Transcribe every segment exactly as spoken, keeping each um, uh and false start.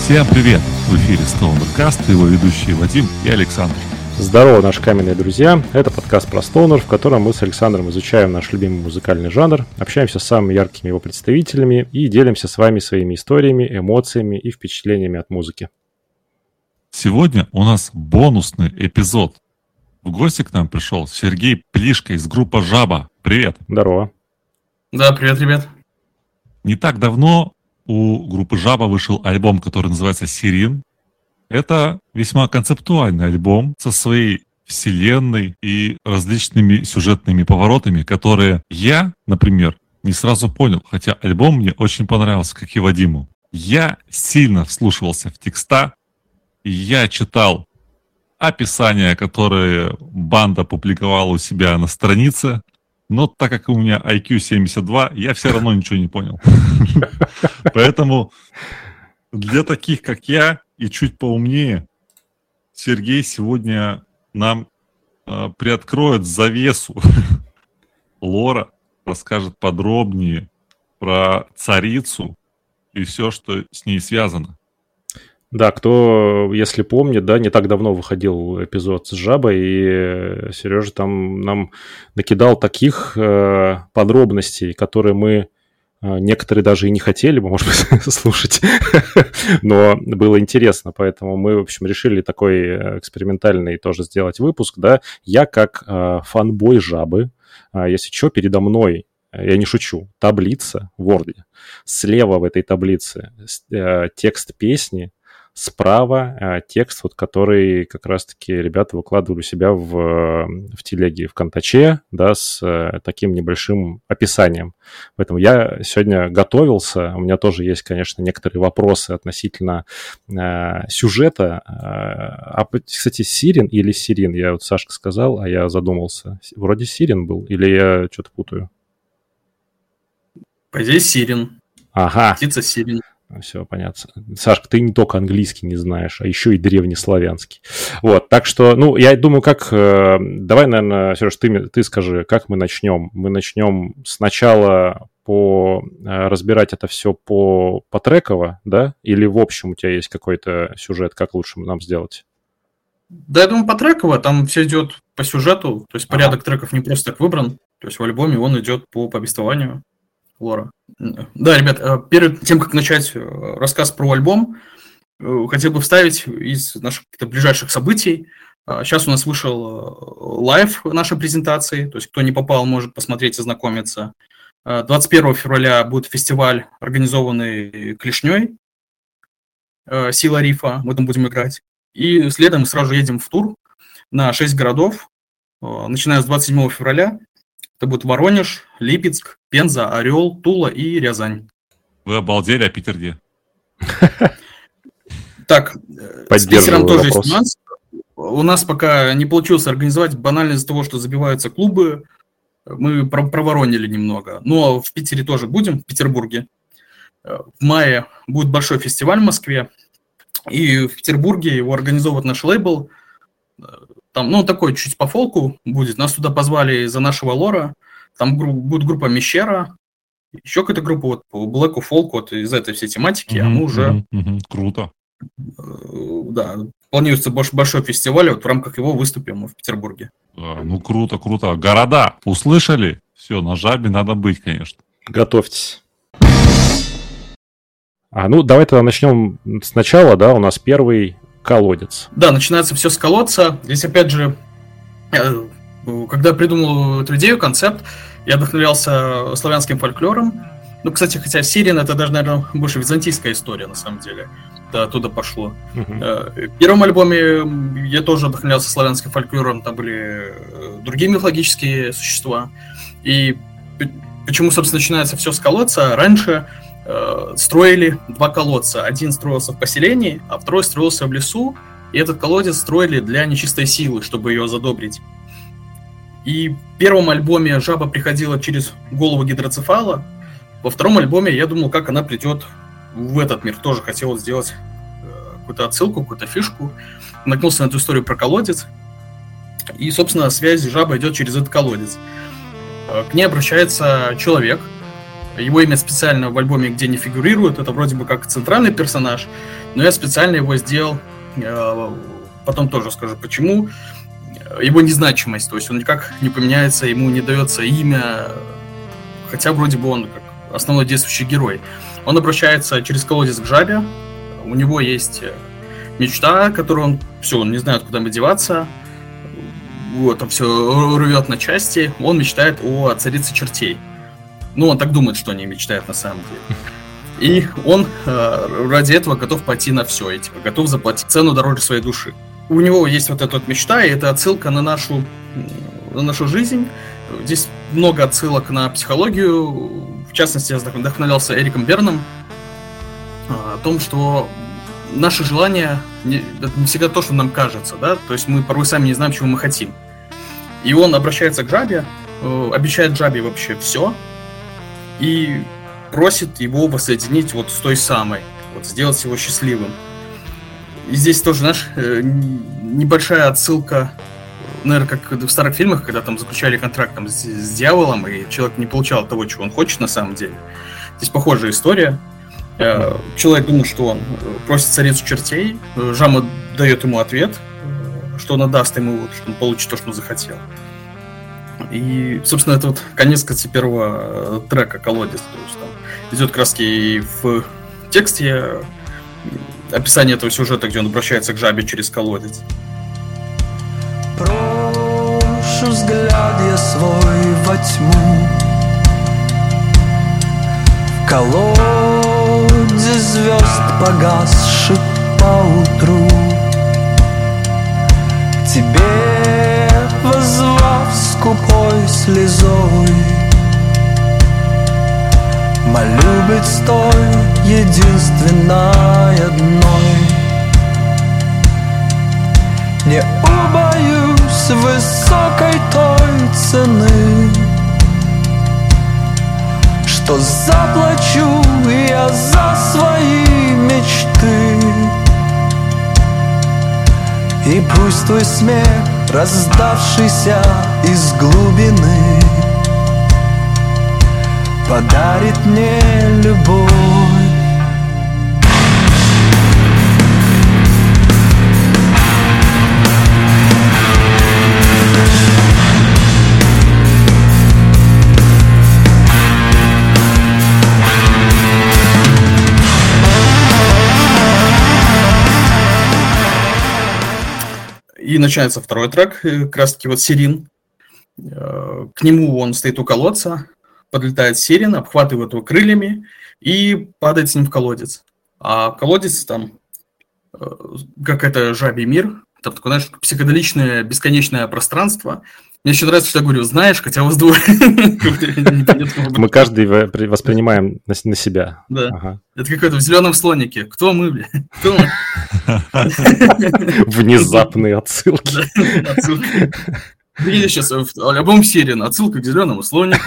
Всем привет! В эфире Stonercast, его ведущие Вадим и Александр. Здорово, наши каменные друзья! Это подкаст про Stoner, в котором мы с Александром изучаем наш любимый музыкальный жанр, общаемся с самыми яркими его представителями и делимся с вами своими историями, эмоциями и впечатлениями от музыки. Сегодня у нас бонусный эпизод. В гости к нам пришел Сергей Плишко из группы «Жаба». Привет! Здорово! Да, привет, ребят! Не так давно у группы «Жаба» вышел альбом, который называется «Сирин». Это весьма концептуальный альбом со своей вселенной и различными сюжетными поворотами, которые я, например, не сразу понял, хотя альбом мне очень понравился, как и Вадиму. Я сильно вслушивался в текста, и я читал описания, которые банда публиковала у себя на странице, но так как у меня ай кью семьдесят два, я все равно ничего не понял. Поэтому для таких, как я, и чуть поумнее, Сергей сегодня нам э, приоткроет завесу лора, расскажет подробнее про царицу и все, что с ней связано. Да, кто, если помнит, да, не так давно выходил эпизод с Жабой, и Сережа там нам накидал таких э, подробностей, которые мы некоторые даже и не хотели бы, может быть, слушать, но было интересно, поэтому мы, в общем, решили такой экспериментальный тоже сделать выпуск, да. Я как э, фанбой Жабы, э, если что, передо мной, я не шучу, таблица в Word. Слева в этой таблице э, текст песни, справа э, текст, вот, который как раз-таки ребята выкладывали у себя в, в телеге ВКонтаче, да, с э, таким небольшим описанием. Поэтому я сегодня готовился, у меня тоже есть, конечно, некоторые вопросы относительно э, сюжета. А, кстати, Сирин или Сирин? Я вот Сашка сказал, а я задумался. Вроде Сирин был, или я что-то путаю? По идее, Сирин. Ага. Птица Сирин. Все понятно. Сашка, ты не только английский не знаешь, а еще и древнеславянский. Вот, так что, ну, я думаю, как... Э, давай, наверное, Сереж, ты, ты скажи, как мы начнем? Мы начнем сначала по э, разбирать это все по, по треково, да? Или в общем у тебя есть какой-то сюжет, как лучше нам сделать? Да, я думаю, по треково, там все идет по сюжету, то есть порядок ага. треков не просто так выбран, то есть в альбоме он идет по повествованию лора. Да, ребят, перед тем, как начать рассказ про альбом, хотел бы вставить из наших каких-то ближайших событий. Сейчас у нас вышел лайв нашей презентации, то есть кто не попал, может посмотреть и ознакомиться. двадцать первого февраля будет фестиваль, организованный Клешней, «Сила рифа», мы там будем играть. И следом мы сразу едем в тур на шесть городов, начиная с двадцать седьмого февраля. Это будет Воронеж, Липецк, Пенза, Орел, Тула и Рязань. Вы обалдели, а Питер где? Так, с Питером тоже есть нюанс. У нас пока не получилось организовать банально из-за того, что забиваются клубы. Мы проворонили немного. Но в Питере тоже будем, в Петербурге. В мае будет большой фестиваль в Москве. И в Петербурге его организовывает наш лейбл. Там, ну, такой чуть по фолку будет. Нас туда позвали из-за нашего лора. Там гру- будет группа Мещера. Еще какая-то группа вот по блэку, фолку, вот из этой всей тематики. Mm-hmm, а мы уже... Mm-hmm, mm-hmm. Круто. Да, планируется большой фестиваль. Вот в рамках его выступим мы в Петербурге. Да, ну, круто, круто. Города услышали? Все, на Жабе надо быть, конечно. Готовьтесь. А, ну, давай тогда начнем сначала, да, у нас первый... колодец. Да, начинается все с колодца. Здесь, опять же, когда я придумал эту идею, концепт, я вдохновлялся славянским фольклором. Ну, кстати, хотя Сирин — это даже, наверное, больше византийская история, на самом деле. Да, оттуда пошло. Uh-huh. В первом альбоме я тоже вдохновлялся славянским фольклором, там были другие мифологические существа. И почему, собственно, начинается все с колодца? Раньше строили два колодца. Один строился в поселении, а второй строился в лесу. И этот колодец строили для нечистой силы, чтобы ее задобрить. И в первом альбоме жаба приходила через голову гидроцефала. Во втором альбоме я думал, как она придет в этот мир. Тоже хотел сделать какую-то отсылку, какую-то фишку. Наткнулся на эту историю про колодец. И, собственно, связь жабы идет через этот колодец. К ней обращается человек, Его имя специально в альбоме где не фигурирует, это вроде бы как центральный персонаж, но я специально его сделал, потом тоже скажу почему, его незначимость, то есть он никак не поменяется, ему не дается имя, хотя вроде бы он как основной действующий герой. Он обращается через колодец к жабе, у него есть мечта, которую он, все, он не знает, куда ему деваться, вот, он все рвет на части, он мечтает о царице чертей. Ну, он так думает, что они мечтают на самом деле. И он э, ради этого готов пойти на все, и типа готов заплатить цену дороже своей души. У него есть вот эта вот мечта, и это отсылка на нашу, на нашу жизнь. Здесь много отсылок на психологию. В частности, я вдохновлялся Эриком Берном о том, что наши желания не, это не всегда то, что нам кажется, да, то есть мы порой сами не знаем, чего мы хотим. И он обращается к жабе, э, обещает жабе вообще все, и просит его воссоединить вот с той самой, вот сделать его счастливым. И здесь тоже, знаешь, небольшая отсылка, наверное, как в старых фильмах, когда там заключали контракт там, с, с дьяволом, и человек не получал того, чего он хочет на самом деле. Здесь похожая история. Человек думает, что он просит царицу чертей, жаба дает ему ответ, что она даст ему, что он получит то, что он захотел. И, собственно, это вот конец, кстати, первого трека «Колодец». То есть там идет как раз и в тексте описание этого сюжета, где он обращается к жабе через колодец. Брошу взгляд я свой во тьму, в колодец звезд погасших поутру, к тебе воззвав скупой слезой, молю быть с той единственной одной. Не убоюсь высокой той цены, что заплачу я за свои мечты. И пусть твой смех, раздавшийся из глубины, подарит мне любовь. И начинается второй трек, как раз таки вот Сирин. К нему он стоит у колодца, подлетает Сирин, обхватывает его крыльями и падает с ним в колодец. А колодец там, как это жабий мир, там такое, знаешь, психоделичное бесконечное пространство. Мне еще нравится, что я говорю, знаешь, хотя вас двое. Мы каждый воспринимаем на себя. Да. Это какой-то в зеленом слонике. Кто мы, бля? Кто мы? Внезапные отсылки. Видишь, сейчас альбом Сирин, отсылка к зеленому слонику.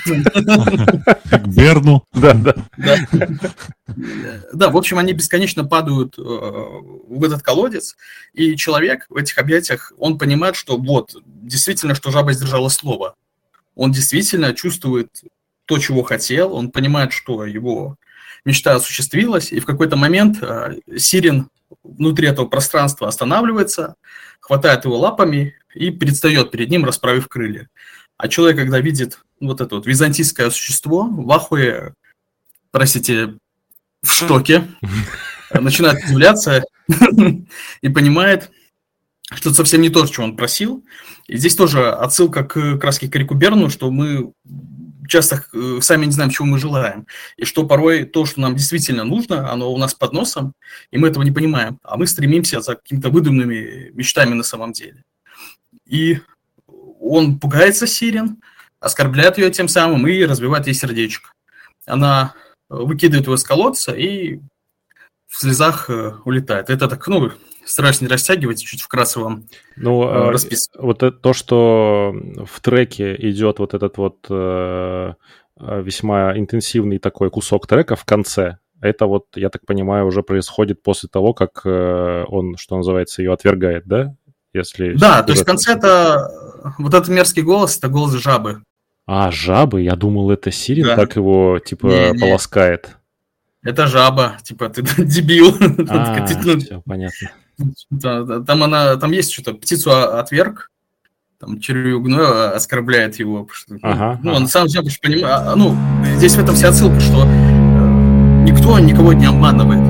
К Берну. Да, да. Да, в общем, они бесконечно падают в этот колодец, и человек в этих объятиях, он понимает, что вот, действительно, что жаба сдержала слово. Он действительно чувствует то, чего хотел, он понимает, что его мечта осуществилась, и в какой-то момент Сирин внутри этого пространства останавливается, хватает его лапами и предстает перед ним, расправив крылья. А человек, когда видит вот это вот византийское существо, в ахуе, простите, в шоке, начинает удивляться и понимает, что это совсем не то, чего он просил. И здесь тоже отсылка к краске к Эрику Берну, что мы часто сами не знаем, чего мы желаем. И что порой то, что нам действительно нужно, оно у нас под носом, и мы этого не понимаем. А мы стремимся за какими-то выдуманными мечтами на самом деле. И он пугается Сирин, оскорбляет ее тем самым и разбивает ей сердечко. Она выкидывает его из колодца и в слезах улетает. Это так, ну, стараюсь не растягивать, чуть вкратце вам ну, э, расписываю. Вот это, то, что в треке идет вот этот вот э, весьма интенсивный такой кусок трека в конце, это вот, я так понимаю, уже происходит после того, как э, он, что называется, ее отвергает, да? Если да, то есть в конце это вот этот мерзкий голос, это голос жабы. А, жабы? Я думал, это Сирин Да. так его, типа, Не-не. полоскает. Это жаба, типа, ты дебил. А, Ну, все, понятно. да, да, там она, там есть что-то, птицу о- отверг, там червю гноя оскорбляет его. потому что, ну, Ага, ну, ага. он сам же понимает, ну, здесь в этом вся отсылка, что э, никто никого не обманывает.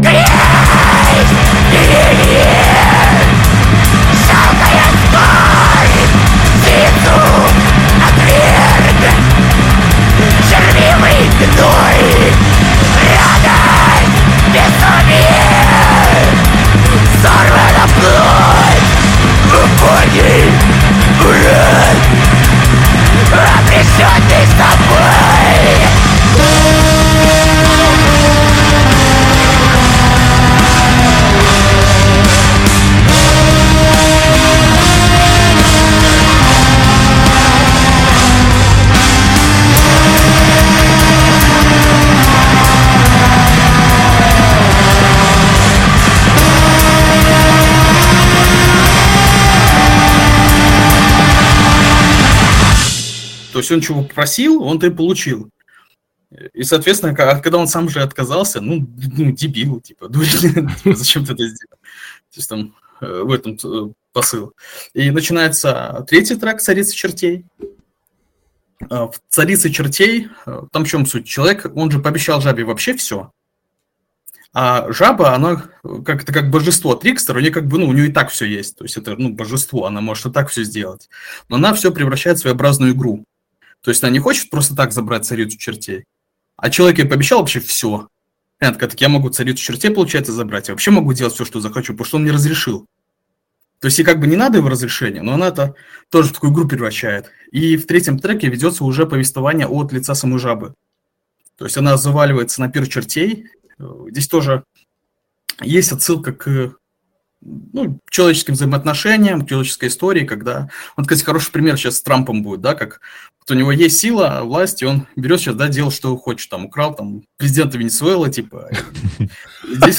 То есть он чего попросил, он-то и получил. И, соответственно, ка- когда он сам же отказался, ну, ну дебил, типа, дурень, типа, зачем ты это сделал? То есть там э, в этом э, посыл. И начинается третий трек «Царица чертей». А, В «Царице чертей», э, там в чем суть? Человек, он же пообещал жабе вообще все. А жаба, она э, как-то как божество Трикстер, у нее как бы, ну, у нее и так все есть. То есть это, ну, божество, она может и так все сделать. Но она все превращает в своеобразную игру. То есть она не хочет просто так забрать царицу чертей, а человек ей пообещал вообще все. Она такая, так я могу царицу чертей, получается, забрать. Я вообще могу делать все, что захочу, потому что он не разрешил. То есть ей как бы не надо его разрешения, но она это тоже в такую игру превращает. И в третьем треке ведется уже повествование от лица самой жабы. То есть она заваливается на пир чертей. Здесь тоже есть отсылка к ну, человеческим взаимоотношениям, к человеческой истории, когда... Вот, кстати, хороший пример сейчас с Трампом будет, да, как вот у него есть сила, власть, и он берет сейчас, да, делает, что хочет, там, украл, там, президента Венесуэлы, типа. И здесь,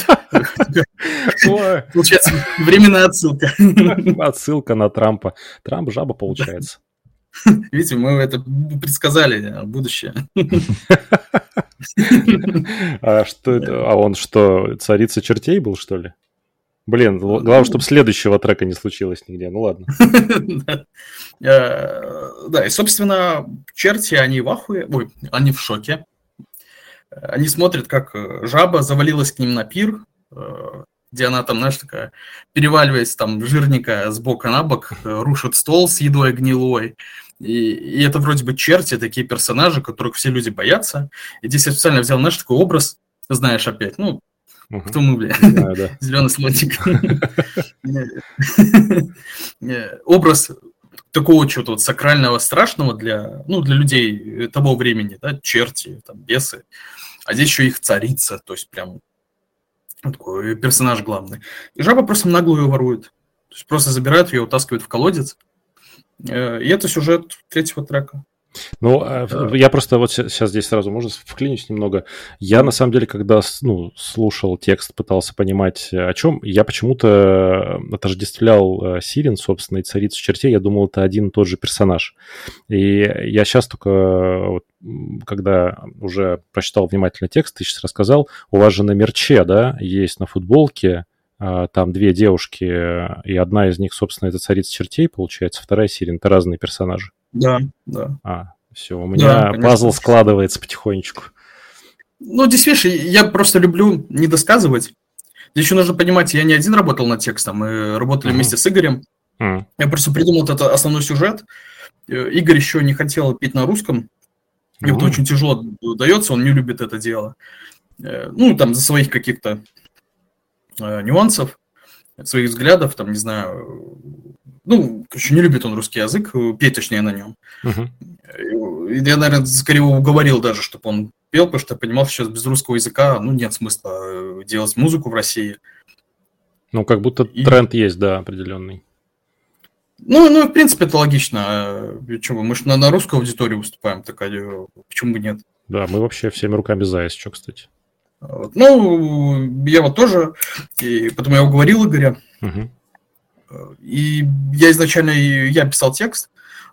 Ой, получается, временная отсылка. отсылка на Трампа. Трамп жаба получается. Видите, мы это предсказали, будущее. А что это? А он что, царица чертей был, что ли? Блин, л- главное, чтобы следующего трека не случилось нигде. Ну ладно. Да. Э, Да, и, собственно, черти, они в ахуе, ой, они в шоке. Они смотрят, как э, жаба завалилась к ним на пир, э, где она там, знаешь, такая, переваливаясь там жирненько с бока на бок, э, рушит стол с едой гнилой. И, и это вроде бы черти, такие персонажи, которых все люди боятся. И здесь я специально взял, знаешь, такой образ, знаешь, опять, ну, Мгм. кто мы, бля, Знаю, да. зеленый слонтик. Э, Образ такого чего-то вот сакрального, страшного для, ну, для людей того времени, да, черти, там, бесы. А здесь еще их царица, то есть прям ну, такой персонаж главный. И жаба просто нагло ее ворует. То есть просто забирают ее, утаскивают в колодец. Э, И это сюжет третьего трека. Ну, а, в- я просто вот сейчас здесь сразу, можно вклинюсь немного. Я, на самом деле, когда с- ну, слушал текст, пытался понимать, о чем, я почему-то отождествлял э, Сирин, собственно, и Царицу чертей. Я думал, это один и тот же персонаж. И я сейчас только, э, вот, м, когда уже прочитал внимательно текст, ты сейчас рассказал, у вас же на мерче, да, есть на футболке а, там две девушки, э, и одна из них, собственно, это Царица чертей, получается, вторая Сирин. Это разные персонажи. Да, да. А, все, у меня конечно. пазл складывается потихонечку. Ну, здесь, видишь, я просто люблю не досказывать. Здесь еще нужно понимать, я не один работал над текстом, мы работали Мгм. вместе с Игорем. М, Я просто придумал этот основной сюжет. Э, Игорь еще не хотел петь на русском. Ему это М. очень тяжело дается, он не любит это дело. Э, Ну, там, за своих каких-то э, нюансов, своих взглядов, там, не знаю. Ну, короче, не любит он русский язык, э, петь точнее на нем. мгм. И я, наверное, скорее его уговорил даже, чтобы он пел, потому что я понимал, что сейчас без русского языка, ну, нет смысла э, делать музыку в России. Ну, как будто И- тренд есть, да, определенный. Ну, ну, в принципе, это логично. Э, чего, мы же на, на русскую аудиторию выступаем, так э, почему бы нет? Да, мы вообще всеми руками за, если что, кстати. Вот. Ну, я вот тоже, и потом я уговорил Игоря, Мгм. и я изначально, и я писал текст,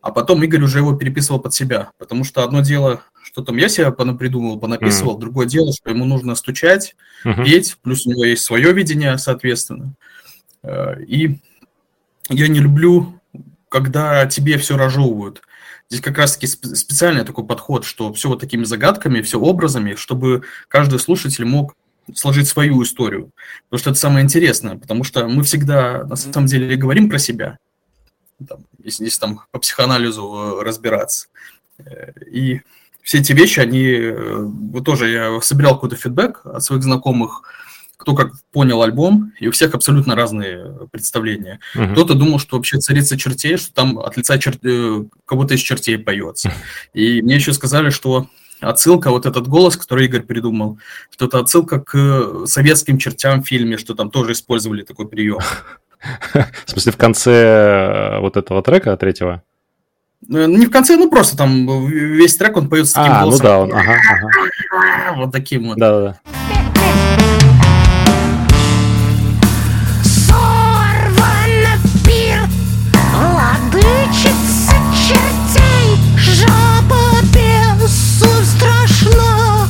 а потом Игорь уже его переписывал под себя. Потому что одно дело, что там я себе понапридумывал, понаписывал, mm. другое дело, что ему нужно стучать, uh-huh. петь, плюс у него есть свое видение, соответственно. И я не люблю, когда тебе все разжевывают. Здесь как раз-таки специальный такой подход, что все вот такими загадками, все образами, чтобы каждый слушатель мог сложить свою историю. Потому что это самое интересное, потому что мы всегда, на самом деле, говорим про себя, там, если, если там по психоанализу разбираться. И все эти вещи, они, вот тоже я собирал какой-то фидбэк от своих знакомых, кто как понял альбом, и у всех абсолютно разные представления. Uh-huh. Кто-то думал, что вообще «Царица чертей», что там от лица чер... кого-то из чертей поется. И мне еще сказали, что отсылка, вот этот голос, который Игорь придумал, что это отсылка к советским чертям в фильме, что там тоже использовали такой прием. В смысле, в конце вот этого трека, третьего? Не в конце, ну просто там весь трек, он поется таким а, голосом. А, ну да, он, ага, ага. Вот таким вот. Да-да-да. Владычица чертей, жаба бесов страшна.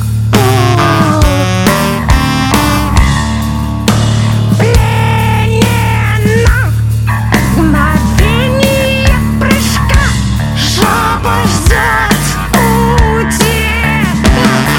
Пленена, мгновение прыжка, жаба ждет утек.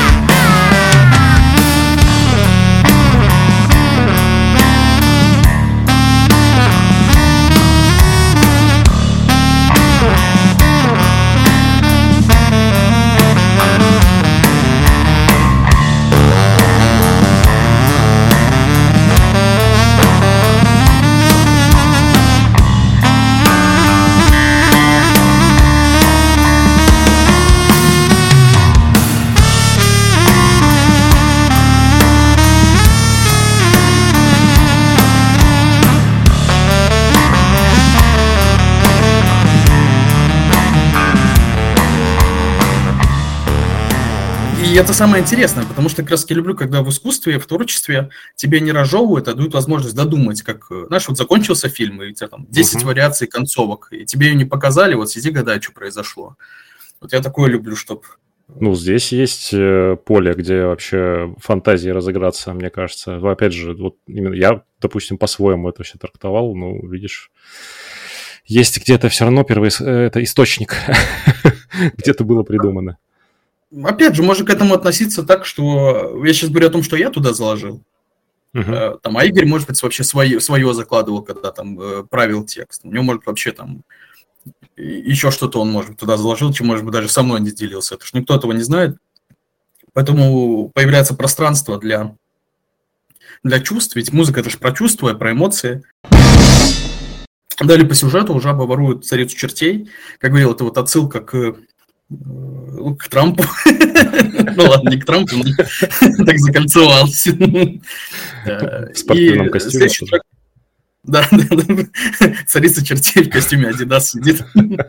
И это самое интересное, потому что как раз я люблю, когда в искусстве, в творчестве тебе не разжевывают, а дают возможность додумать, как, знаешь, вот закончился фильм, и у тебя там десять uh-huh. вариаций концовок, и тебе ее не показали, вот сиди гадай, что произошло. Вот я такое люблю, чтоб... Ну, здесь есть поле, где вообще фантазии разыграться, мне кажется. Но, опять же, вот именно я, допустим, по-своему это все трактовал, ну, видишь, есть где-то все равно первый это источник, где-то было придумано. Опять же, можно к этому относиться так, что я сейчас говорю о том, что я туда заложил. Uh-huh. Там, а Игорь, может быть, вообще свое, свое закладывал, когда там правил текст. У него, может, вообще там еще что-то он, может, туда заложил, чем, может быть, даже со мной не делился. Это ж никто этого не знает. Поэтому появляется пространство для, для чувств. Ведь музыка – это же про чувства, про эмоции. Далее по сюжету «Жаба ворует царицу чертей». Как говорил, это вот отсылка к... к Трампу. Ну ладно, не к Трампу, но так закольцевался. В спортивном костюме. Да, да, да. Царица чертей в костюме Adidas сидит.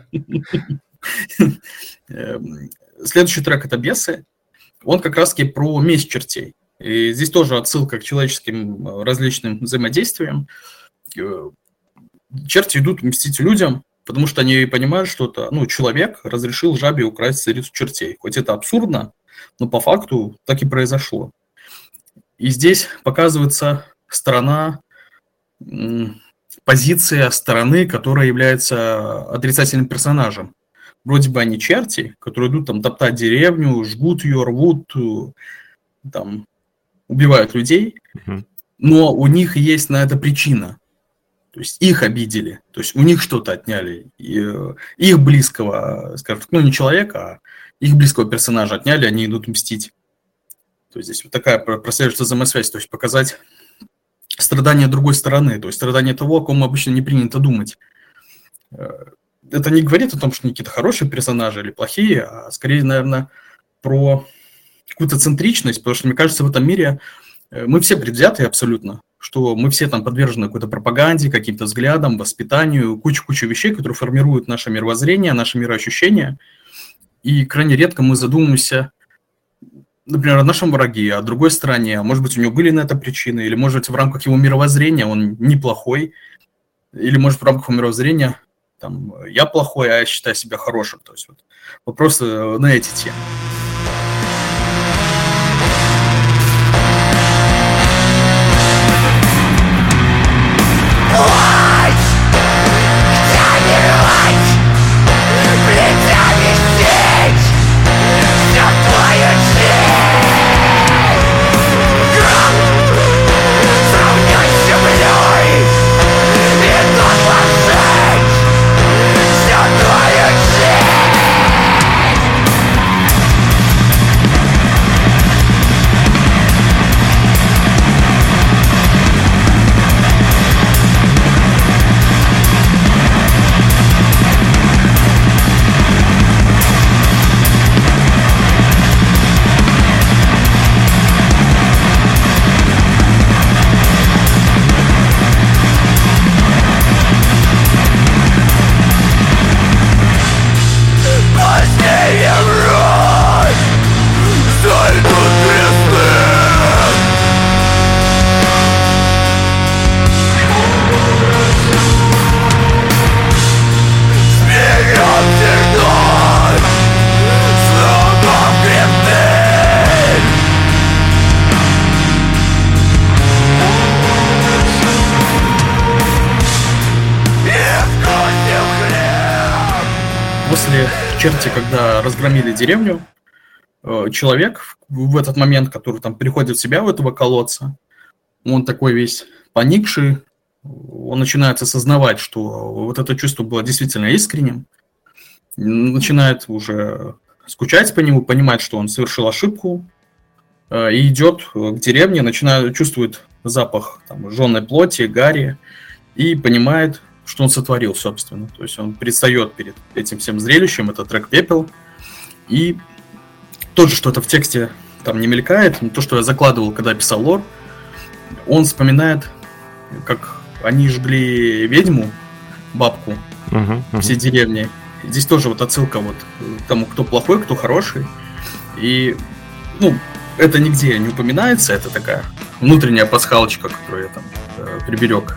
Следующий трек — это «Бесы». Он как раз-таки про месть чертей. И здесь тоже отсылка к человеческим различным взаимодействиям. Черти идут мстить людям, потому что они понимают, что это, ну, человек разрешил жабе украсть царицу чертей. Хоть это абсурдно, но по факту так и произошло. И здесь показывается сторона, позиция стороны, которая является отрицательным персонажем. Вроде бы они черти, которые идут там топтать деревню, жгут ее, рвут, там, убивают людей, uh-huh. но у них есть на это причина. То есть их обидели, то есть у них что-то отняли, и, их близкого, скажем так, ну не человека, а их близкого персонажа отняли, они идут мстить. То есть здесь вот такая прослеживается взаимосвязь, то есть показать страдания другой стороны, то есть страдания того, о ком обычно не принято думать. Это не говорит о том, что они какие-то хорошие персонажи или плохие, а скорее, наверное, про какую-то центричность, потому что, мне кажется, в этом мире мы все предвзятые абсолютно, что мы все там подвержены какой-то пропаганде, каким-то взглядам, воспитанию, куча-куча вещей, которые формируют наше мировоззрение, наше мироощущение. И крайне редко мы задумываемся, например, о нашем враге, о другой стороне. Может быть, у него были на это причины, или, может быть, в рамках его мировоззрения он неплохой, или, может, в рамках его мировоззрения там, я плохой, а я считаю себя хорошим. То есть вот, вот просто на эти темы. После черти, когда разгромили деревню, человек в этот момент, который там приходит в себя в этого колодца, он такой весь поникший, он начинает осознавать, что вот это чувство было действительно искренним, начинает уже скучать по нему, понимать, что он совершил ошибку, и идет к деревне, начинает, чувствует запах там, жженой плоти, гари, и понимает, что он сотворил, собственно. То есть он предстает перед этим всем зрелищем, это трек «Пепел». И тоже что-то в тексте там не мелькает, то, что я закладывал, когда писал лор, он вспоминает, как они жгли ведьму, бабку, uh-huh, uh-huh. всей деревни. Здесь тоже вот отсылка вот к тому, кто плохой, кто хороший. И, ну, это нигде не упоминается, это такая внутренняя пасхалочка, которую я там э, приберег.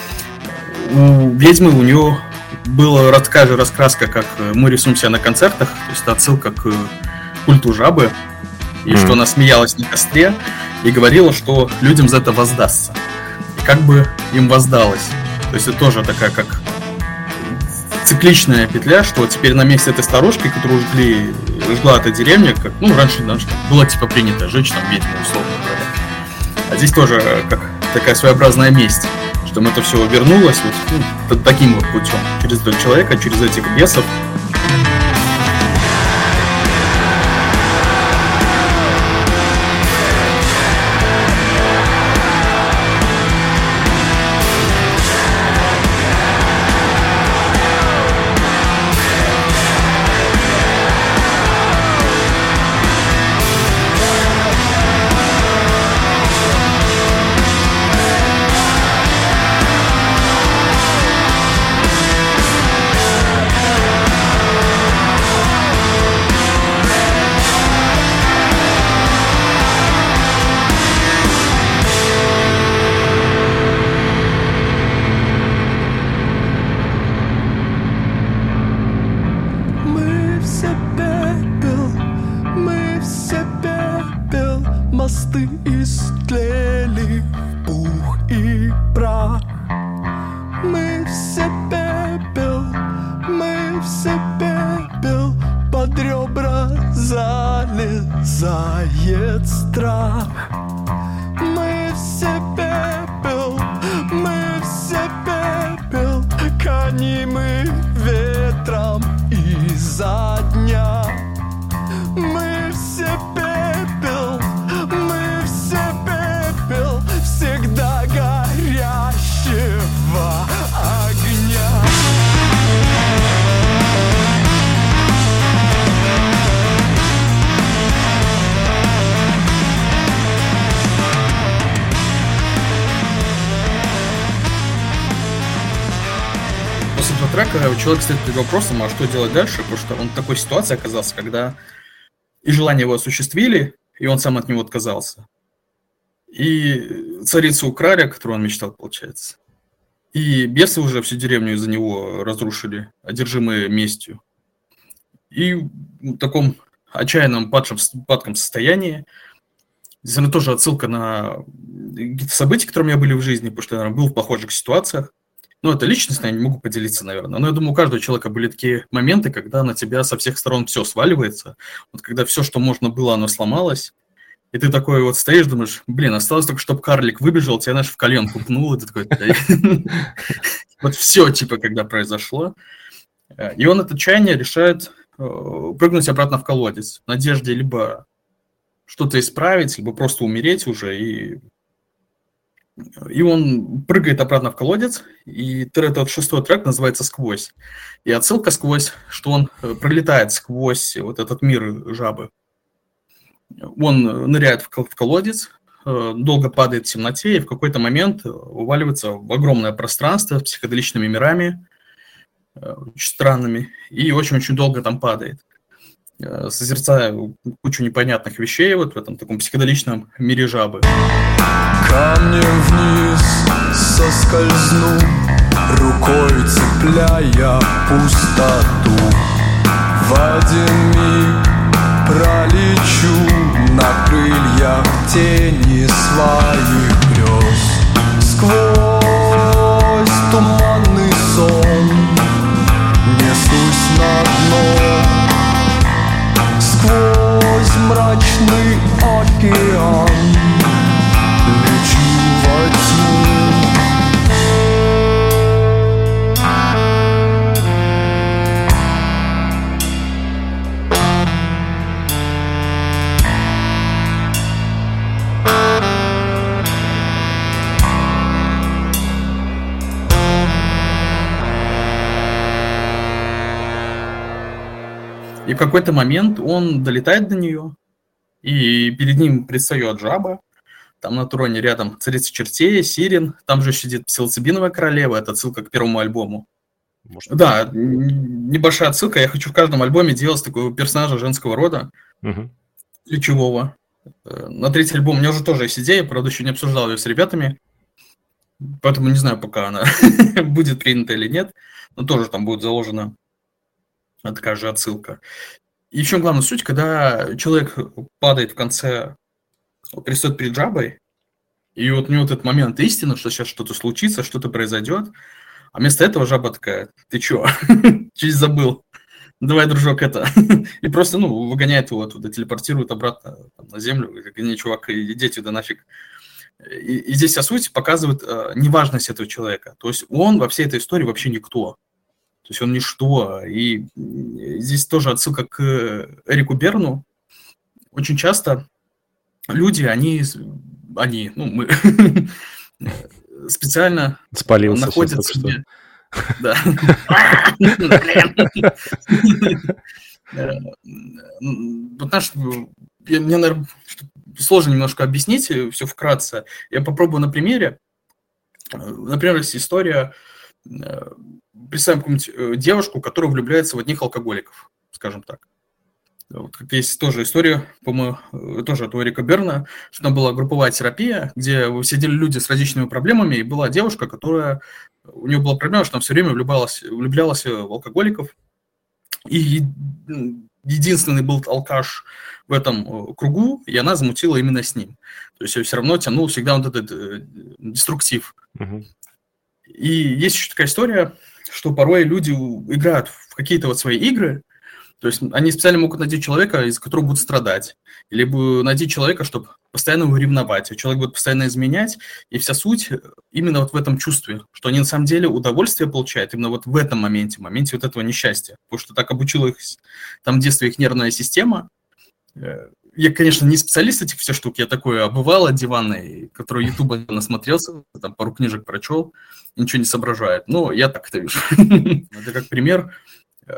У ведьмы у нее была такая же раскраска, как мы рисуем себя на концертах, то есть это отсылка к культу жабы, и mm-hmm. что она смеялась на костре и говорила, что людям за это воздастся. И как бы им воздалось. То есть это тоже такая как цикличная петля, что теперь на месте этой старушки, которую жгли, жгла эта деревня, как, ну, раньше да, было типа принято жечь там ведьму, условно говоря. А здесь тоже как такая своеобразная месть. Что это все вернулось вот, ну, таким вот путем, через этого человека, через этих бесов. Мосты истлели в пух и прах. Мы все пепел, мы все пепел. Под ребра залезает страх. Мы все пепел, мы все пепел. Гонимы ветром изо дня. Мы все пепел, мы все пепел, всегда горящего огня. После этого трека человек стоит перед вопросом, а что делать дальше, потому что он в такой ситуации оказался, когда и желания его осуществили, и он сам от него отказался. И царицу украли, которую он мечтал, получается. И бесы уже всю деревню из-за него разрушили, одержимые местью. И в таком отчаянном падшем, падком состоянии, здесь, наверное, тоже отсылка на какие-то события, которые у меня были в жизни, потому что я, наверное, был в похожих ситуациях. Ну, это личностно, я не могу поделиться, наверное. Но я думаю, у каждого человека были такие моменты, когда на тебя со всех сторон все сваливается. Вот когда все, что можно было, оно сломалось. И ты такой вот стоишь, думаешь, блин, осталось только, чтобы карлик выбежал, тебя, знаешь, в коленку пнул, и ты такой... Вот все, типа, когда произошло. И он от отчаяния решает прыгнуть обратно в колодец в надежде либо что-то исправить, либо просто умереть уже. И, и он прыгает обратно в колодец, и этот шестой трек называется «Сквозь». И отсылка «Сквозь», что он пролетает сквозь вот этот мир жабы. Он ныряет в колодец, долго падает в темноте, и в какой-то момент уваливается в огромное пространство с психоделичными мирами, очень странными, и очень-очень долго там падает, созерцая кучу непонятных вещей вот в этом таком психоделичном мире жабы. Камнем вниз соскользну, рукой цепляя пустоту. В один миг пролечу на крыльях тени своих грез. Сквозь туманный сон несусь на дно, сквозь мрачный океан лечу во тьму. И в какой-то момент он долетает до нее, и перед ним предстает жаба. Там на троне рядом царица чертей, Сирен, там же сидит псилоцибиновая королева, это отсылка к первому альбому. Может, да, н- небольшая отсылка, я хочу в каждом альбоме делать такого персонажа женского рода, Мгм. ключевого. Э, На третий альбом у меня уже тоже есть идея, правда, еще не обсуждал ее с ребятами, поэтому не знаю, пока она будет принята или нет, но тоже там будет заложена такая же отсылка. И еще главная суть, когда человек падает в конце, предстает перед жабой, и вот у него вот этот момент истины, что сейчас что-то случится, что-то произойдет, а вместо этого жаба такая: ты чё, чуть забыл, давай, дружок, это. И просто, ну, выгоняет его оттуда, телепортирует обратно там, на землю, и говорит: не, чувак, иди сюда нафиг. И, и здесь вся суть показывает э, неважность этого человека. То есть он во всей этой истории вообще никто. То есть он ничто. И здесь тоже отсылка к Эрику Берну. Очень часто люди, они, они ну, мы специально Спалился находят сейчас только себе... Да. Вот наш... Мне, наверное, сложно немножко объяснить все вкратце. Я попробую на примере. Например, есть история... Представим какую-нибудь девушку, которая влюбляется в одних алкоголиков, скажем так. Вот, как есть тоже история, по-моему, тоже от Эрика Берна, что там была групповая терапия, где сидели люди с различными проблемами, и была девушка, которая... У нее была проблема, что она все время влюблялась, влюблялась в алкоголиков. И единственный был алкаш в этом кругу, и она замутила именно с ним. То есть ее все равно тянул всегда вот этот деструктив. Угу. И есть еще такая история, что порой люди играют в какие-то вот свои игры, то есть они специально могут найти человека, из которого будут страдать, либо найти человека, чтобы постоянно его ревновать, а человек будет постоянно изменять, и вся суть именно вот в этом чувстве, что они на самом деле удовольствие получают именно вот в этом моменте, в моменте вот этого несчастья, потому что так обучила их там в детстве их нервная система. Я, конечно, не специалист этих всех штук, я такой обывал диванный, который Ютуба насмотрелся, там пару книжек прочел, ничего не соображает. Но я так это вижу. Это как пример.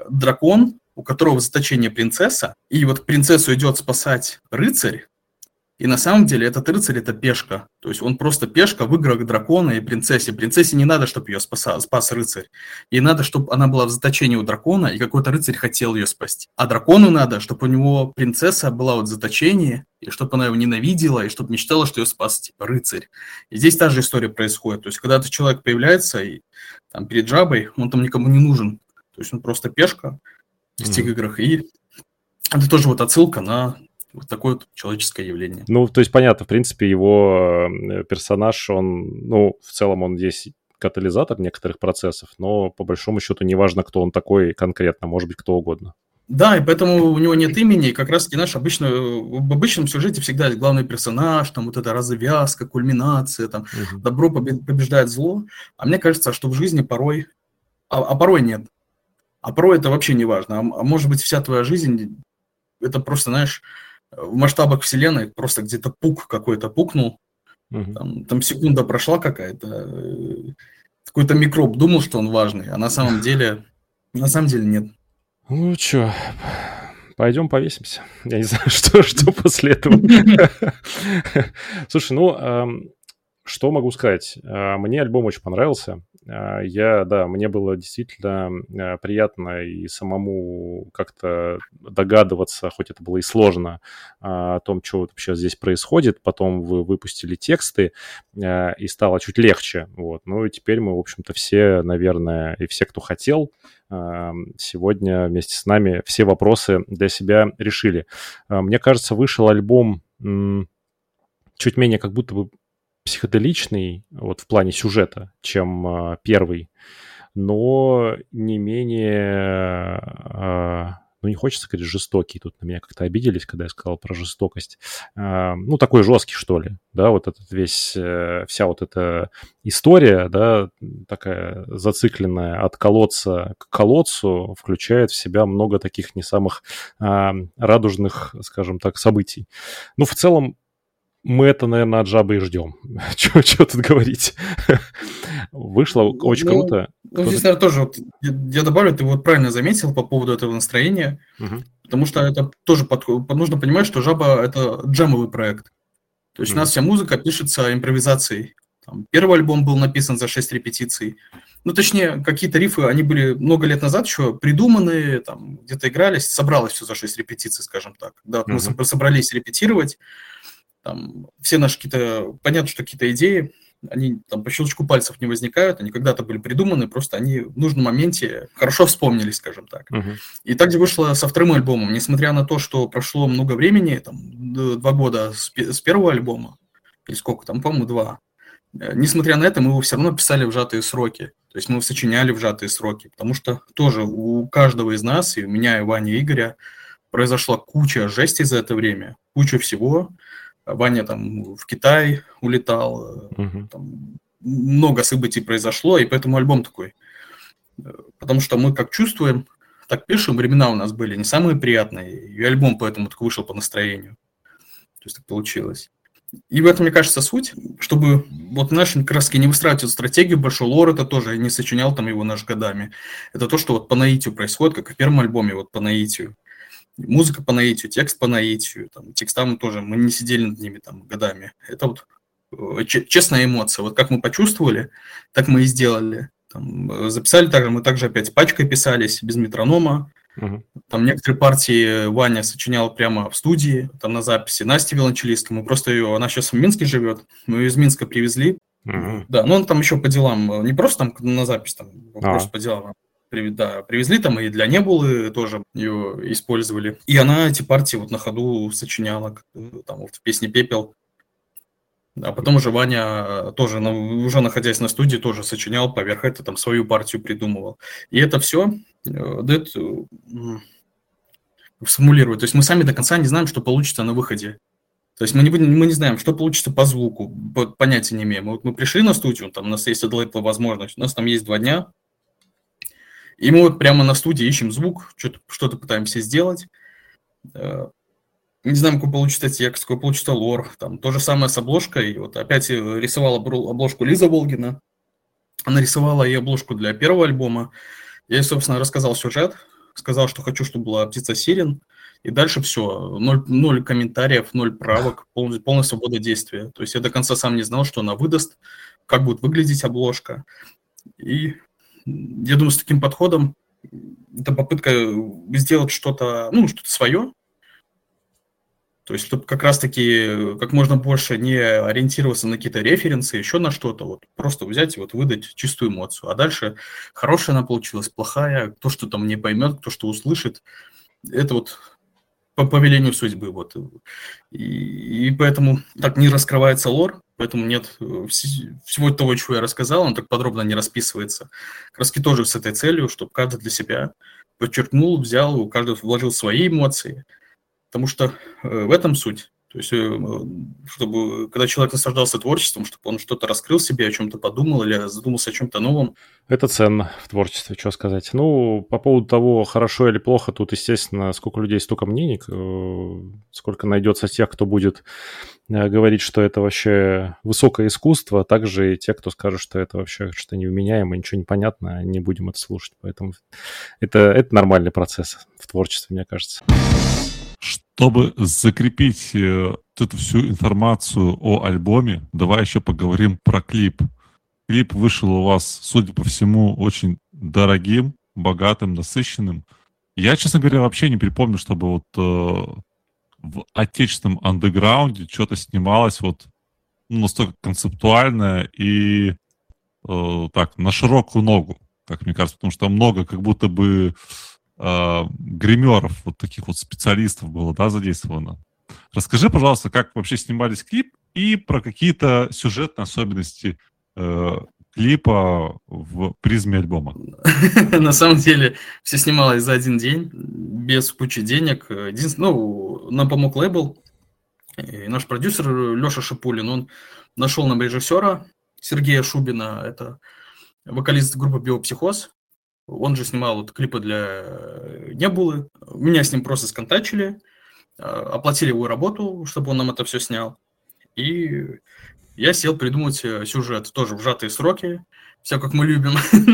Дракон, у которого в заточении принцесса, и вот принцессу идет спасать рыцарь, И на самом деле этот рыцарь – это пешка. То есть он просто пешка в играх дракона и принцессе. Принцессе не надо, чтобы ее спаса, спас рыцарь. Ей надо, чтобы она была в заточении у дракона, и какой-то рыцарь хотел ее спасти. А дракону надо, чтобы у него принцесса была вот в заточении, и чтобы она его ненавидела, и чтобы мечтала, что ее спас типа рыцарь. И здесь та же история происходит. То есть когда этот человек появляется и там, перед жабой, он там никому не нужен. То есть он просто пешка в этих mm-hmm. играх. И это тоже вот отсылка на... Вот такое вот человеческое явление. Ну, то есть, понятно, в принципе, его персонаж, он, ну, в целом он здесь катализатор некоторых процессов, но по большому счету не важно, кто он такой конкретно, может быть, кто угодно. Да, и поэтому у него нет имени, и как раз-таки, знаешь, обычно, в обычном сюжете всегда есть главный персонаж, там вот эта развязка, кульминация, там угу. добро побеждает зло, а мне кажется, что в жизни порой, а, а порой нет, а порой это вообще не важно, а, а может быть, вся твоя жизнь, это просто, знаешь, в масштабах вселенной просто где-то пук какой-то пукнул, uh-huh. там, там секунда прошла какая-то, какой-то микроб думал, что он важный, а на самом деле, на самом деле нет. Ну что, пойдем повесимся. Я не знаю, что, что после этого. Слушай, ну, что могу сказать? Мне альбом очень понравился. Я, да, мне было действительно приятно и самому как-то догадываться, хоть это было и сложно, о том, что вообще здесь происходит. Потом вы выпустили тексты, и стало чуть легче. Вот. Ну и теперь мы, в общем-то, все, наверное, и все, кто хотел, сегодня вместе с нами все вопросы для себя решили. Мне кажется, вышел альбом чуть менее как будто бы психоделичный вот в плане сюжета, чем э, первый, но не менее, э, ну не хочется сказать жестокий, тут на меня как-то обиделись, когда я сказал про жестокость, э, ну такой жесткий, что ли, да, вот этот весь, э, вся вот эта история, да, такая зацикленная от колодца к колодцу, включает в себя много таких не самых э, радужных, скажем так, событий. Ну в целом, мы это, наверное, от жабы и ждем. Что тут говорить? Вышло очень ну, круто. Ну, здесь, наверное, тоже вот, я, я добавлю, ты вот правильно заметил по поводу этого настроения, угу. потому что это тоже под, нужно понимать, что жаба – это джемовый проект. То есть угу. у нас вся музыка пишется импровизацией. Там, первый альбом был написан за шесть репетиций. Ну, точнее, какие-то рифы, они были много лет назад еще придуманные, там, где-то игрались, собралось все за шесть репетиций, скажем так. Да, угу. мы собрались репетировать. Там, все наши какие-то, понятно, что какие-то идеи, они там по щелчку пальцев не возникают, они когда-то были придуманы, просто они в нужном моменте хорошо вспомнились, скажем так. Uh-huh. И также вышло со вторым альбомом, несмотря на то, что прошло много времени, там, два года с, с первого альбома, или сколько там, по-моему, два, несмотря на это, мы его все равно писали в сжатые сроки, то есть мы его сочиняли в сжатые сроки, потому что тоже у каждого из нас, и у меня, и Вани, и Игоря, произошла куча жести за это время, куча всего. Ваня там в Китай улетал, uh-huh. там много событий произошло, и поэтому альбом такой. Потому что мы как чувствуем, так пишем, времена у нас были не самые приятные, и альбом поэтому так вышел по настроению. То есть так получилось. И в этом, мне кажется, суть, чтобы вот знаешь, как раз не выстраивать эту стратегию, большой лор, это тоже, я не сочинял там его наш годами. Это то, что вот по наитию происходит, как и в первом альбоме, вот по наитию. Музыка по наитию, текст по наитию, там, текстам тоже, мы не сидели над ними там годами. Это вот ч- честная эмоция. Вот как мы почувствовали, так мы и сделали. Там, записали также, мы также опять пачкой писались, без метронома. Uh-huh. Там некоторые партии Ваня сочинял прямо в студии, там на записи. Настя виолончелистка, мы просто ее, она сейчас в Минске живет, мы ее из Минска привезли. Uh-huh. Да, но он там еще по делам, не просто там на запись, там, uh-huh. просто по делам. Да, привезли там и для Небулы тоже ее использовали. И она эти партии вот на ходу сочиняла, там вот в песне «Пепел». А потом уже Ваня тоже, уже находясь на студии, тоже сочинял поверх этого, там свою партию придумывал. И это все дает, симулирует. То есть мы сами до конца не знаем, что получится на выходе. То есть мы не, будем, мы не знаем, что получится по звуку, понятия не имеем. Вот мы пришли на студию, там у нас есть для этого возможность, у нас там есть два дня. И мы вот прямо на студии ищем звук, что-то, что-то пытаемся сделать. Не знаем, какой получится текст, какой получится лор. Там то же самое с обложкой. Вот опять рисовала обложку Лиза Волгина. Она рисовала и обложку для первого альбома. Я ей, собственно, рассказал сюжет. Сказал, что хочу, чтобы была птица Сирен. И дальше все, ноль, ноль комментариев, ноль правок, полная, полная свобода действия. То есть я до конца сам не знал, что она выдаст, как будет выглядеть обложка. И я думаю, с таким подходом это попытка сделать что-то, ну, что-то свое. То есть, чтобы как раз-таки как можно больше не ориентироваться на какие-то референсы, еще на что-то, вот просто взять и вот выдать чистую эмоцию. А дальше хорошая она получилась, плохая, кто что там не поймет, кто что услышит, это вот по повелению судьбы. Вот. И, и поэтому так не раскрывается лор, поэтому нет всего того, чего я рассказал, он так подробно не расписывается. Краски тоже с этой целью, чтобы каждый для себя подчеркнул, взял, каждый вложил свои эмоции. Потому что э, в этом суть. То есть, э, чтобы когда человек наслаждался творчеством, чтобы он что-то раскрыл себе, о чем-то подумал или задумался о чем-то новом. Это ценно в творчестве, что сказать. Ну, по поводу того, хорошо или плохо, тут, естественно, сколько людей, столько мнений, сколько найдется тех, кто будет говорить, что это вообще высокое искусство, а также и те, кто скажет, что это вообще что-то невменяемое, ничего не понятно, не будем это слушать. Поэтому это, это нормальный процесс в творчестве, мне кажется. Чтобы закрепить э, эту всю информацию о альбоме, давай еще поговорим про клип. Клип вышел у вас, судя по всему, очень дорогим, богатым, насыщенным. Я, честно говоря, вообще не припомню, чтобы вот э, в отечественном андеграунде что-то снималось вот ну, настолько концептуальное и э, так, на широкую ногу, как мне кажется, потому что много как будто бы гримеров, вот таких вот специалистов было, да, задействовано. Расскажи, пожалуйста, как вообще снимались клип и про какие-то сюжетные особенности э, клипа в призме альбома. На самом деле все снималось за один день, без кучи денег. Ну, нам помог лейбл. И наш продюсер Леша Шипулин, он нашел нам режиссера Сергея Шубина, это вокалист группы Биопсихоз. Он же снимал вот клипы для Небулы. Меня с ним просто сконтачили, оплатили его работу, чтобы он нам это все снял. И я сел придумать сюжет, тоже в сжатые сроки, все как мы любим.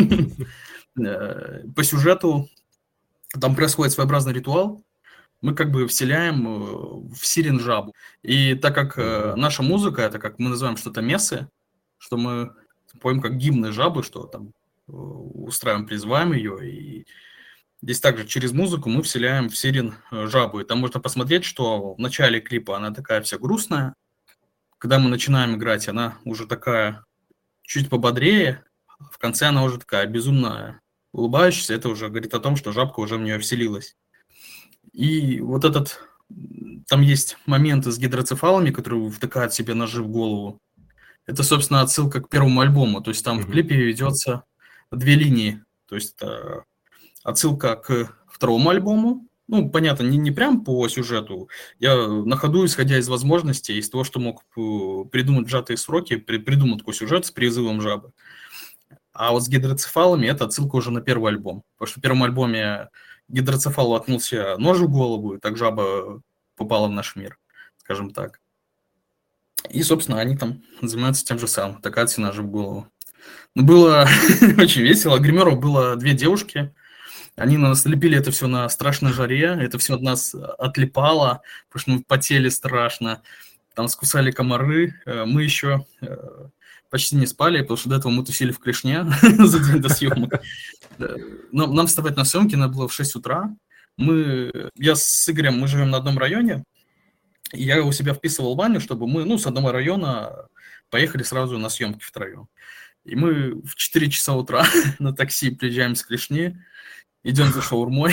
По сюжету там происходит своеобразный ритуал. Мы как бы вселяем в Сирен жабу. И так как наша музыка, это как мы называем что-то мессы, что мы поем как гимны жабы, что там устраиваем, призываем ее, и здесь также через музыку мы вселяем в Сирен жабу. И там можно посмотреть, что в начале клипа она такая вся грустная, когда мы начинаем играть, она уже такая чуть пободрее, в конце она уже такая безумно улыбающаяся, это уже говорит о том, что жабка уже в нее вселилась. И вот этот, там есть моменты с гидроцефалами, которые втыкают себе ножи в голову. Это, собственно, отсылка к первому альбому, то есть там в клипе ведется две линии, то есть это отсылка к второму альбому, ну, понятно, не, не прям по сюжету, я на ходу, исходя из возможностей, из того, что мог придумать в сжатые сроки, при, придумал такой сюжет с призывом жабы. А вот с гидроцефалами это отсылка уже на первый альбом, потому что в первом альбоме гидроцефалу воткнулся нож в голову, и так жаба попала в наш мир, скажем так. И, собственно, они там занимаются тем же самым, такая ножи в голову. Было очень весело. Гримеров было две девушки. Они нас лепили это все на страшной жаре. Это все от нас отлипало, потому что мы потели страшно. Там скусали комары. Мы еще почти не спали, потому что до этого мы тусили в Клешне за день до съемок. Нам, нам вставать на съемки надо было в шесть утра. Мы, я с Игорем, мы живем на одном районе. И я у себя вписывал в баню, чтобы мы, ну, с одного района поехали сразу на съемки втроем. И мы в четыре часа утра на такси приезжаем с Клешни, идем за шаурмой,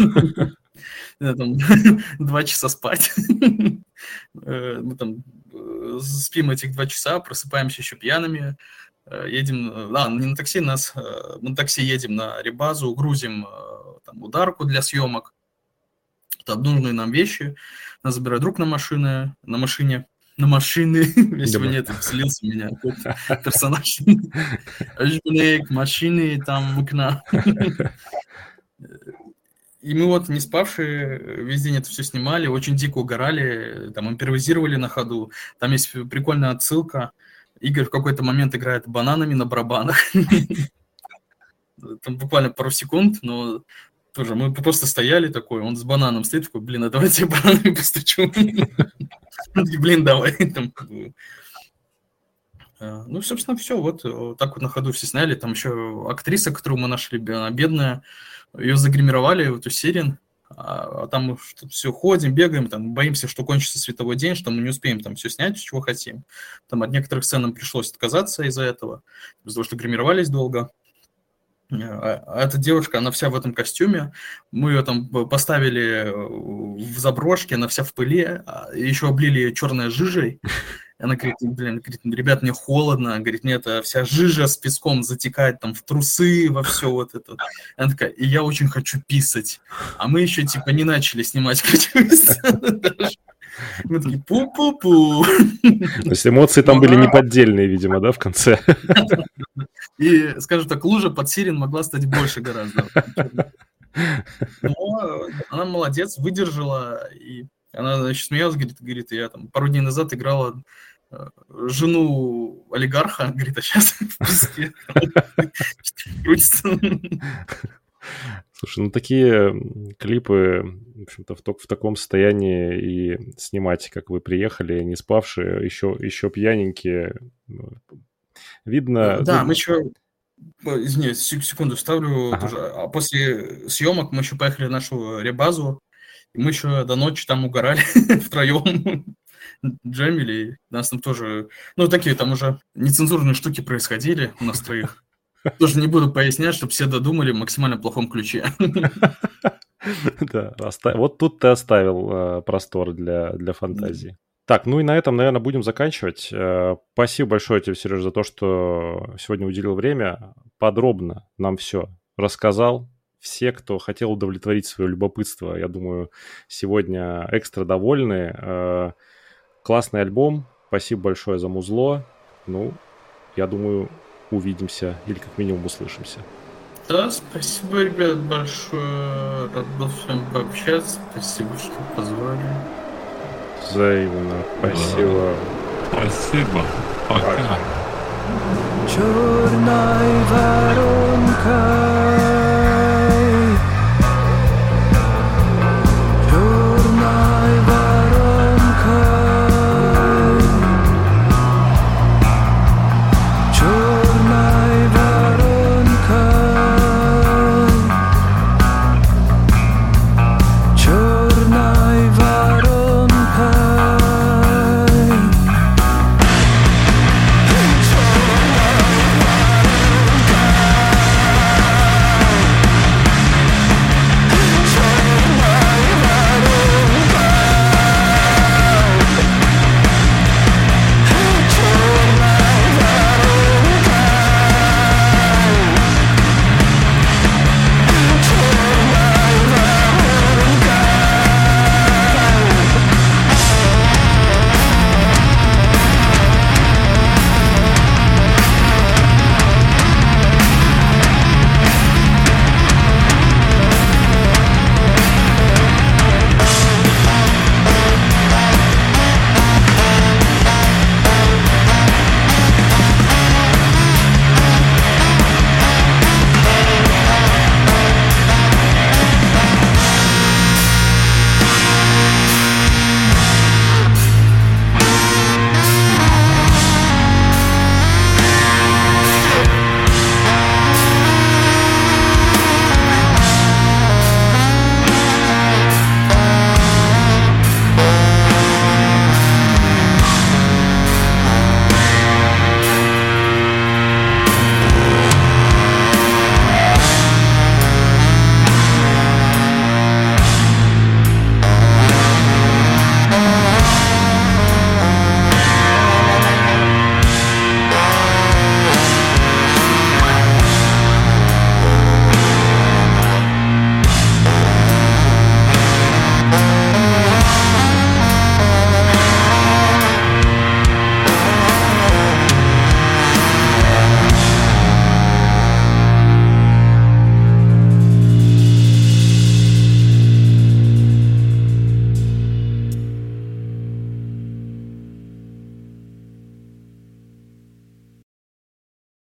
два часа спать. Мы там спим этих два часа, просыпаемся еще пьяными, едем, а, не на такси, нас, мы на такси едем на ребазу, грузим там ударку для съемок, там нужные нам вещи, нас забирает друг на машине, на машине, на машины, если бы нет, вселился в меня персонаж. Машины, там окна. И мы вот, не спавшие, весь день это все снимали, очень дико угорали, там импровизировали на ходу. Там есть прикольная отсылка. Игорь в какой-то момент играет бананами на барабанах. Там буквально пару секунд, но Тоже мы просто стояли такой, он с бананом стоит, такой, блин, а давайте я бананами постучу. Блин, давай. Ну, собственно, все, вот так вот на ходу все сняли. Там еще актриса, которую мы нашли, она бедная, ее загримировали, вот у Сирин. А, а там мы все ходим, бегаем, там боимся, что кончится световой день, что мы не успеем там все снять, чего хотим. Там от некоторых сцен нам пришлось отказаться из-за этого, из-за того, что гримировались долго. А, а эта девушка, она вся в этом костюме, мы ее там поставили в заброшке, она вся в пыли, еще облили ее черной жижей. Она говорит, блин, говорит, ребят, мне холодно. Говорит, нет, вся жижа с песком затекает там в трусы, во все вот это. Она такая, и я очень хочу писать. А мы еще типа не начали снимать ключевые сцены даже. Мы такие, пу-пу-пу. То есть эмоции там были неподдельные, видимо, да, в конце? И, скажем так, лужа под Сирин могла стать больше гораздо. Но она молодец, выдержала, и она, значит, смеялась, говорит, говорит, я там пару дней назад играла жену олигарха, говорит, а сейчас в песке крутится. Слушай, ну такие клипы, в общем-то, в, в таком состоянии и снимать, как вы приехали, не спавшие, еще, еще пьяненькие, видно... Да, видно... мы еще... Извини, секунду вставлю. Ага. Тоже. А после съемок мы еще поехали в нашу ребазу, и мы еще до ночи там угорали втроем. Джемили, нас там тоже, ну, такие там уже нецензурные штуки происходили у нас троих. Тоже не буду пояснять, чтобы все додумали в максимально плохом ключе. Да, вот тут ты оставил простор для, для фантазии. Так, ну и на этом, наверное, будем заканчивать. Спасибо большое тебе, Сереж, за то, что сегодня уделил время. Подробно нам все рассказал. Все, кто хотел удовлетворить свое любопытство, я думаю, сегодня экстра довольны. Классный альбом. Спасибо большое за музло. Ну, я думаю, увидимся или как минимум услышимся. Да, спасибо, ребят, большое. Рад был с вами пообщаться. Спасибо, что позвали. Взаимно. Спасибо. Спасибо. Пока. Черная воронка.